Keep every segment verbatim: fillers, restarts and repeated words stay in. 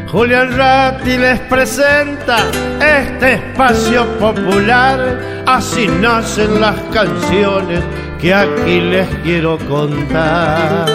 Julián Ratti les presenta este espacio popular. Así nacen las canciones que aquí les quiero contar.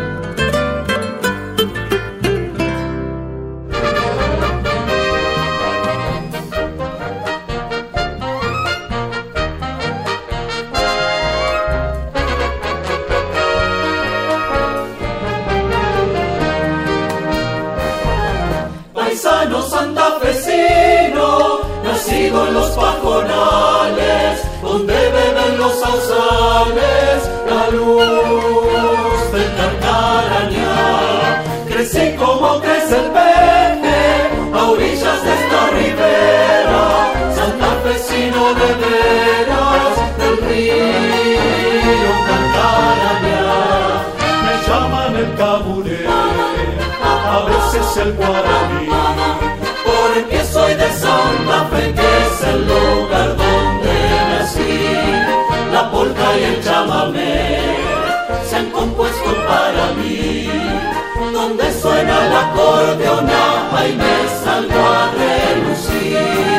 Paisano santafesino, nacido en los pajonales, donde beben los sausales la luz del Carcarañá. Crecí como crece el peje a orillas de esta ribera, santafesino de veras del río Carcarañá. Me llaman el caburé, a veces el guaraní, porque soy de Santa Fe, que es el lugar donde nací. La polca y el chamamé se han compuesto para mí, donde suena el acordeón, ahí me salgo a relucir.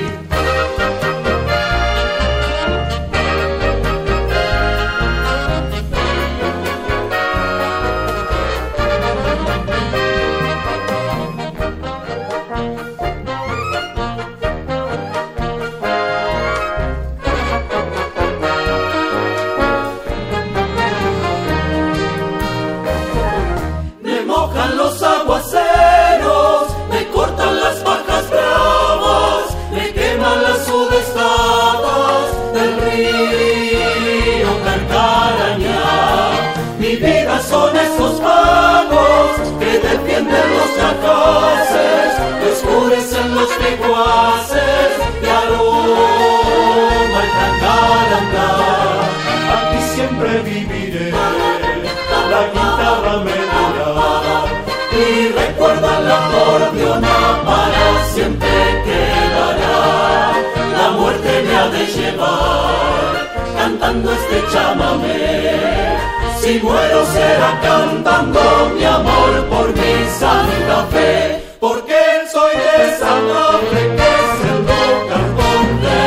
Los aguaceros me cortan las vacas bravas, me queman las sudestadas del río Carcarañá. Mi vida son esos vagos que defienden los yacaces, que oscurecen los peguaces de aroma y Carcarandá. Aquí siempre viviré, la guitarra me dirá, y recuerda la acordeona, para siempre quedará. La muerte me ha de llevar cantando este chamamé. Si muero será cantando mi amor por mi Santa Fe, porque soy de Santa Fe, que es el lugar donde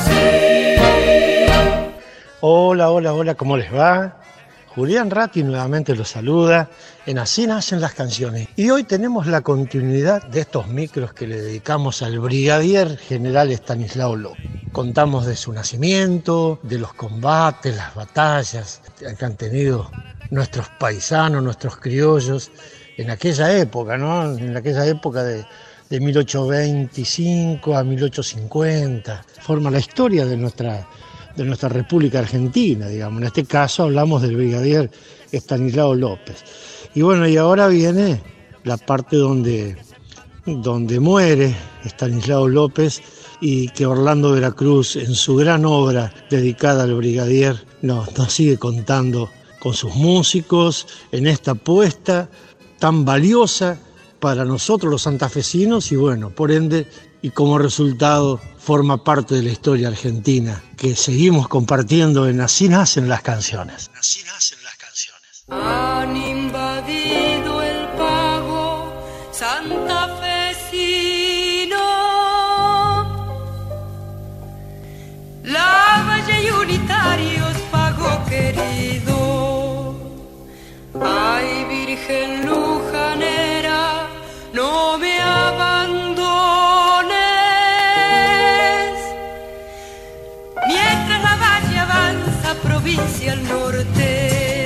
nací. Hola, hola, hola, ¿cómo les va? Julián Ratti nuevamente los saluda en Así Nacen las Canciones. Y hoy tenemos la continuidad de estos micros que le dedicamos al brigadier general Estanislao López. Contamos de su nacimiento, de los combates, las batallas que han tenido nuestros paisanos, nuestros criollos en aquella época, ¿no? En aquella época de, de mil ochocientos veinticinco a mil ochocientos cincuenta. Forma la historia de nuestra de nuestra República Argentina, digamos. En este caso hablamos del brigadier Estanislao López. Y bueno, y ahora viene la parte donde, donde muere Estanislao López y que Orlando Veracruz, en su gran obra dedicada al brigadier, nos, nos sigue contando con sus músicos en esta apuesta tan valiosa para nosotros los santafesinos y bueno, por ende, y como resultado forma parte de la historia argentina que seguimos compartiendo en Así Nacen las Canciones. Así Nacen las Canciones. Han invadido el pago santafesino, la valle y unitarios, pago querido. Ay, Virgen lujanera, no me abandones. Mientras la valle avanza provincia al norte,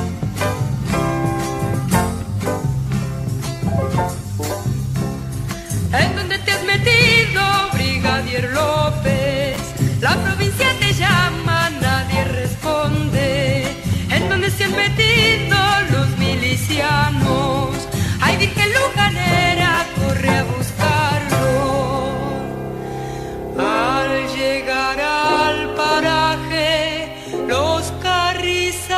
¿en dónde te has metido, brigadier López? La provincia te llama, nadie responde. ¿En dónde se han metido los milicianos? Ay, Virgen lujanera, corre a buscarlo. Al llegar al paraje, los carrizales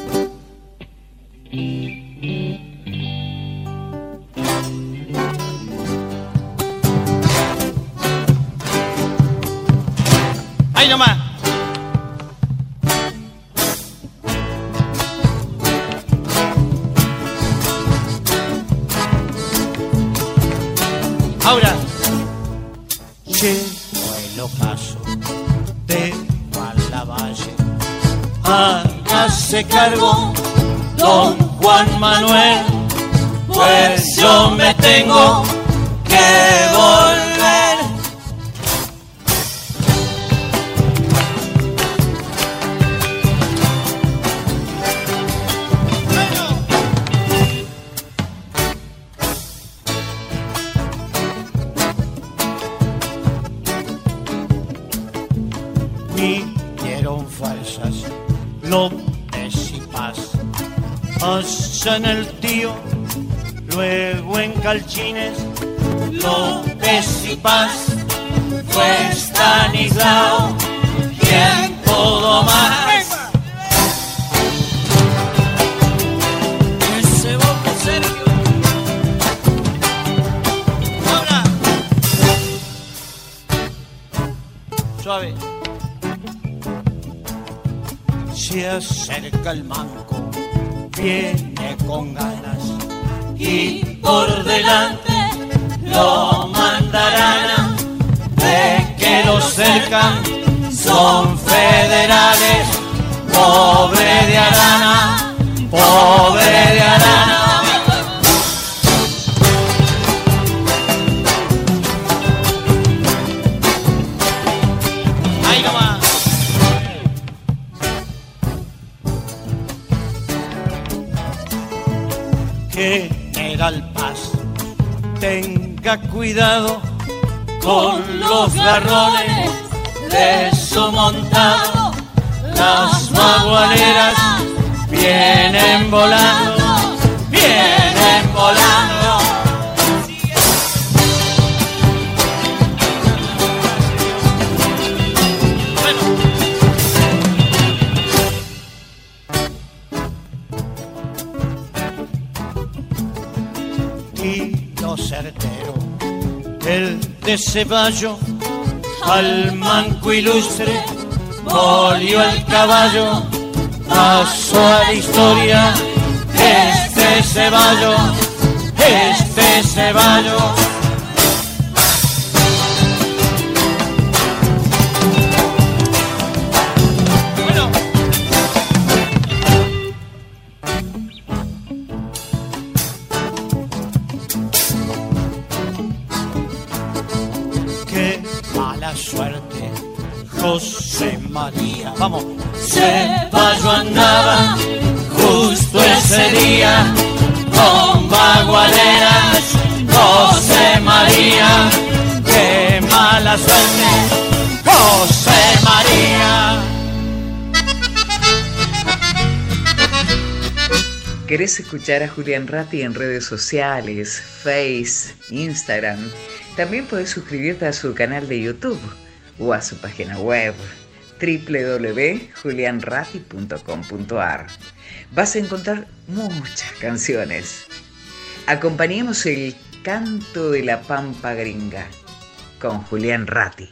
Ahí nomás. Ahora. Llegó el ocaso de Lavalle. Hágase cargo, don Juan Manuel, pues yo me tengo que volver. Vinieron falsas López y Paz, allá en el Tío, luego en Calchines. López y Paz fue Estanislao, quien pudo más. Ese boca Sergio. Ahora. Suave. Se acerca el manco, viene con ganas y por delante lo mandarán a, de que lo cercan son federales. Pobre de Arana, pobre de Arana. Ahí nomás. General Paz, tenga cuidado con los garrones de su montado. Las bagualeras vienen volando, vienen volando. Tiro certero, el de Ceballo, al manco ilustre volvió el caballo, pasó a la historia este Ceballo, este Ceballo. Suerte, José María, vamos, Ceballo andaba justo ese día con bagualeras. José María, qué mala suerte, José María. ¿Querés escuchar a Julián Ratti en redes sociales, Face, Instagram? También podés suscribirte a su canal de YouTube o a su página web doble u doble u doble u punto julian ratti punto com punto a r. Vas a encontrar muchas canciones. Acompañemos el canto de la pampa gringa con Julián Ratti.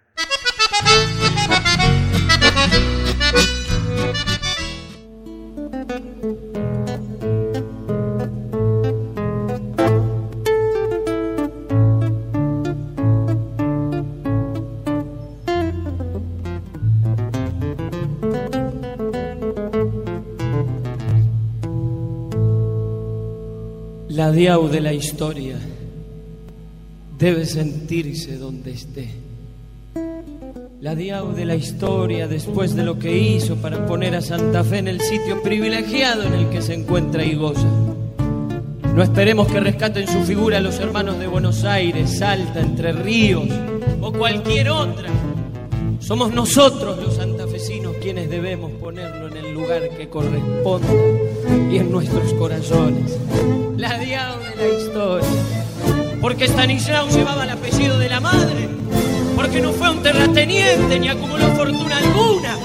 La diau de la historia debe sentirse donde esté. La diau de la historia, después de lo que hizo para poner a Santa Fe en el sitio privilegiado en el que se encuentra y goza. No esperemos que rescaten su figura los hermanos de Buenos Aires, Salta, Entre Ríos o cualquier otra. Somos nosotros los santafesinos quienes debemos ponerlo en el lugar que corresponde y en nuestros corazones. La diau de la historia. Porque Estanislao llevaba el apellido de la madre. Porque no fue un terrateniente ni acumuló fortuna alguna.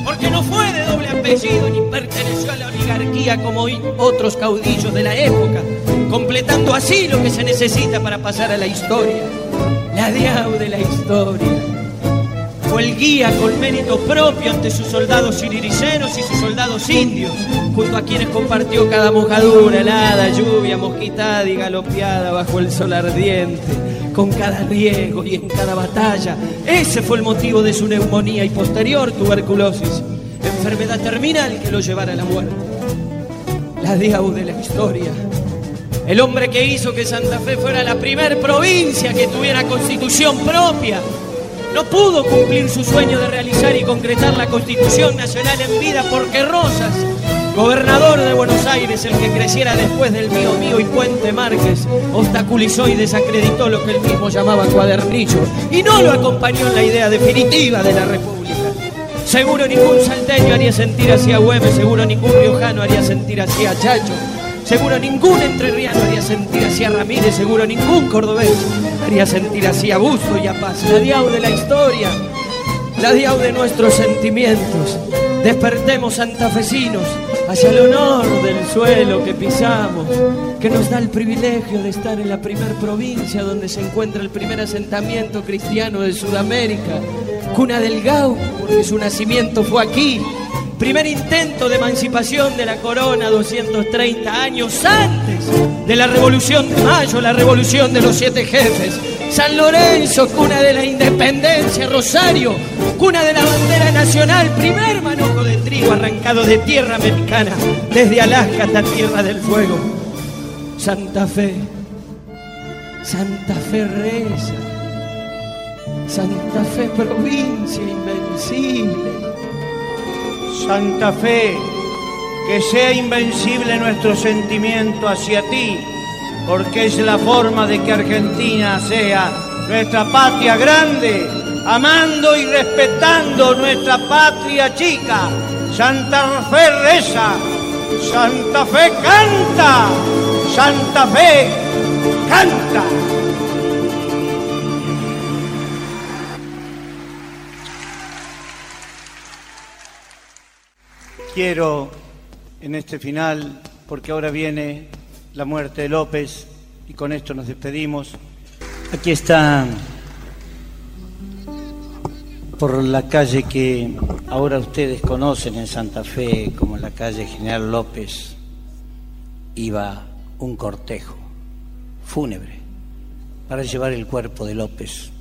porque no fue de doble apellido ni perteneció a la oligarquía como otros caudillos de la época, completando así lo que se necesita para pasar a la historia. La diau de la historia. Fue el guía con mérito propio ante sus soldados siririceros y sus soldados indios, junto a quienes compartió cada mojadura, helada, lluvia, mosquitada y galopeada bajo el sol ardiente, con cada riesgo y en cada batalla. Ese fue el motivo de su neumonía y posterior tuberculosis, enfermedad terminal que lo llevara a la muerte. La diau de la historia. El hombre que hizo que Santa Fe fuera la primer provincia que tuviera constitución propia. No pudo cumplir su sueño de realizar y concretar la Constitución Nacional en vida porque Rosas, gobernador de Buenos Aires, el que creciera después del mío mío y Puente Márquez, obstaculizó y desacreditó lo que él mismo llamaba cuadernillo y no lo acompañó en la idea definitiva de la República. Seguro ningún salteño haría sentir así a Güemes, seguro ningún riojano haría sentir así a Chacho, seguro ningún entrerriano haría sentir así a Ramírez, seguro ningún cordobés haría sentir así a Busto y a Paz. La diau de la historia, la diau de nuestros sentimientos. Despertemos santafesinos hacia el honor del suelo que pisamos, que nos da el privilegio de estar en la primer provincia donde se encuentra el primer asentamiento cristiano de Sudamérica, cuna del gaucho, porque su nacimiento fue aquí. Primer intento de emancipación de la corona doscientos treinta años antes de la Revolución de Mayo, la Revolución de los Siete Jefes. San Lorenzo, cuna de la independencia. Rosario, cuna de la bandera nacional. Primer manojo de trigo arrancado de tierra americana, desde Alaska hasta Tierra del Fuego. Santa Fe, Santa Fe reza. Santa Fe provincia invencible. Santa Fe, que sea invencible nuestro sentimiento hacia ti, porque es la forma de que Argentina sea nuestra patria grande, amando y respetando nuestra patria chica. Santa Fe reza, Santa Fe canta, Santa Fe canta. Quiero, en este final, porque ahora viene la muerte de López, y con esto nos despedimos. Aquí está, por la calle que ahora ustedes conocen en Santa Fe como la calle General López, iba un cortejo fúnebre para llevar el cuerpo de López.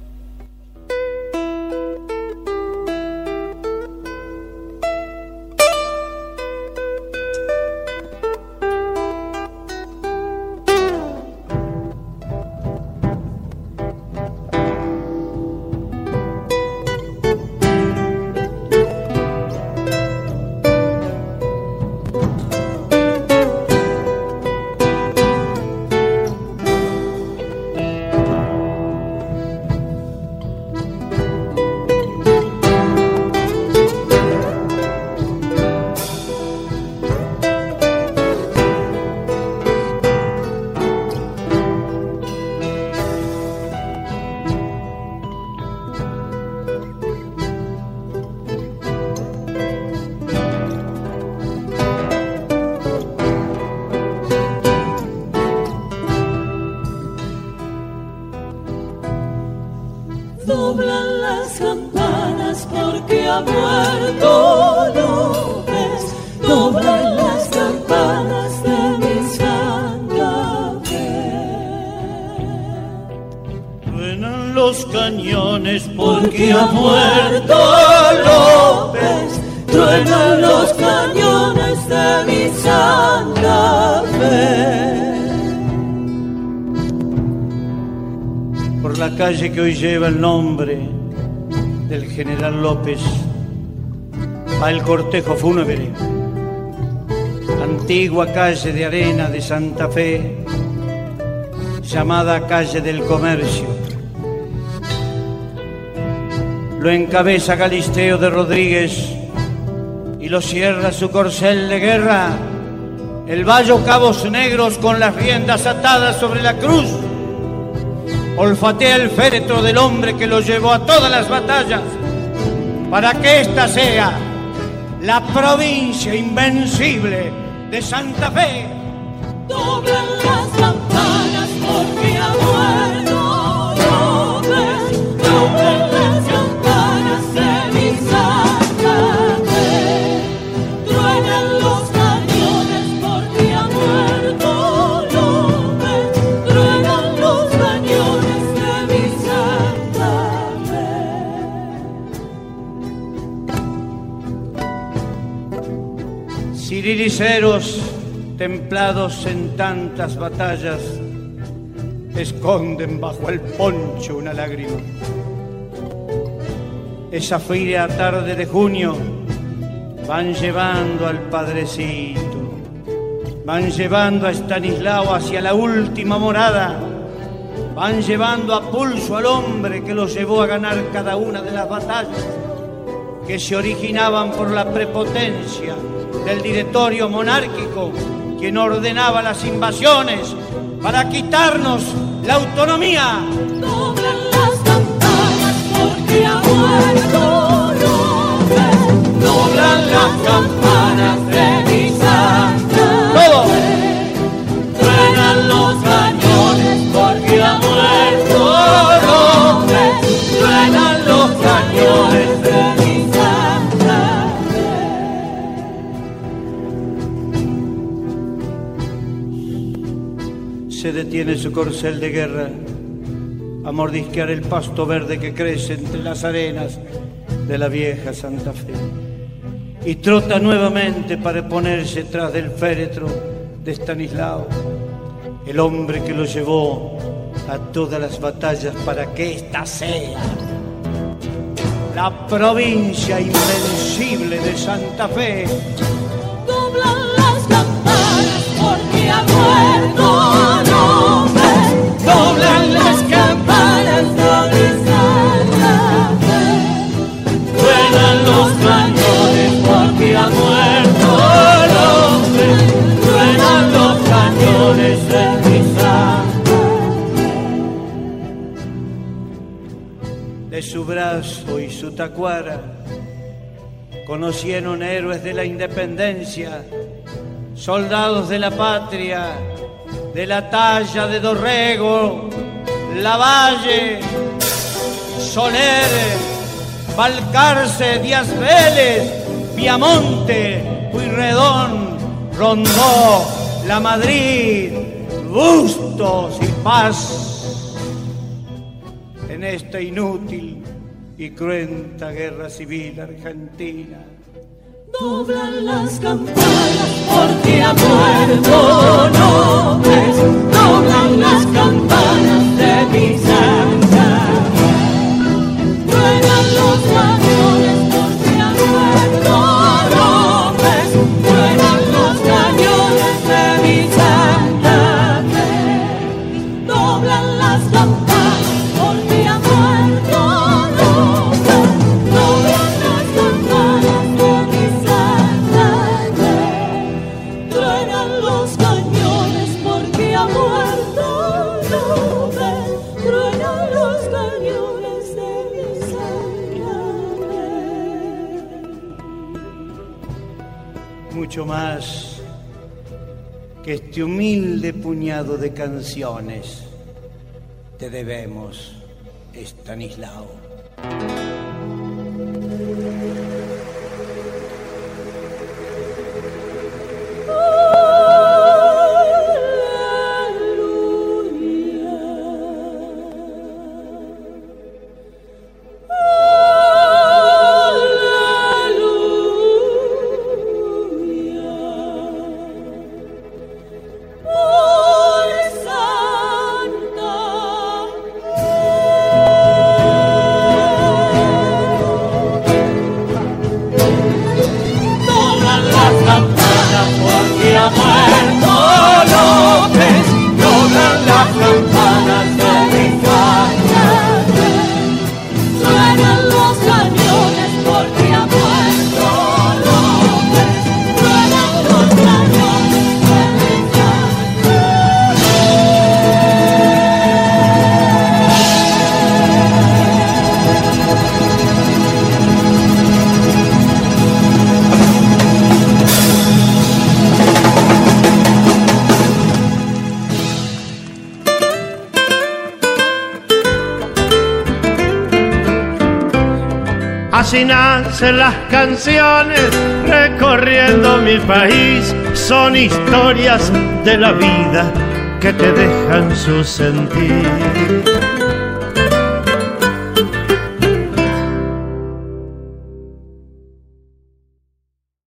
Doblan las campanas porque ha muerto López. Doblan las campanas de mi Santa Fe. Suenan los cañones porque ha muerto López. Truenan los cañones de mi Santa Fe. Por la calle que hoy lleva el nombre del general López va el cortejo fúnebre. Antigua calle de arena de Santa Fe, llamada calle del Comercio. Lo encabeza Galisteo de Rodríguez y lo cierra su corcel de guerra, el vallo Cabos Negros con las riendas atadas sobre la cruz. Olfatea el féretro del hombre que lo llevó a todas las batallas, para que ésta sea la provincia invencible de Santa Fe. Doblan las campanas porque ha muerto López, doblan las campanas de mi Santa Fe, truenan los cañones porque ha muerto López, truenan los cañones de mi Santa Fe. Ciriliceros templados en tantas batallas, esconden bajo el poncho una lágrima. Esa fría tarde de junio van llevando al padrecito, van llevando a Estanislao hacia la última morada, van llevando a pulso al hombre que los llevó a ganar cada una de las batallas que se originaban por la prepotencia del directorio monárquico, quien ordenaba las invasiones para quitarnos la autonomía. Doblan las campanas porque ha muerto López, doblan las campanas de mi Santa ¡Todo! Fe, truenan los cañones porque ha muerto López, truenan los cañones de mi Santa Se detiene su corcel de guerra a mordisquear el pasto verde que crece entre las arenas de la vieja Santa Fe y trota nuevamente para ponerse tras del féretro de Estanislao, el hombre que lo llevó a todas las batallas para que ésta sea la provincia invencible de Santa Fe. Doblan las campanas porque ha muerto López, doblan las campanas de mi Santa Fe, truenan los cañones porque ha muerto López, truenan los cañones de mi Santa Fe. De su brazo y su tacuara conocieron héroes de la independencia, soldados de la patria, de la talla de Dorrego, Lavalle, Soler, Balcarce, Díaz Vélez, Piamonte, Pueyrredón, Rondó, La Madrid, Bustos y Paz. En esta inútil y cruenta guerra civil argentina, doblan las campanas porque ha muerto López, doblan las campanas de mi Santa Fe, truenan los cañones porque ha muerto López, truenan los cañones de mi Santa Fe, doblan las campanas porque ha muerto López, doblan las campanas de mi Santa Fe, truenan los cañones porque ha muerto López, truenan los cañones de mi Santa Fe. Mucho más que este humilde puñado de canciones te debemos, Estanislao. Así nacen las canciones recorriendo mi país. Son historias de la vida que te dejan su sentir.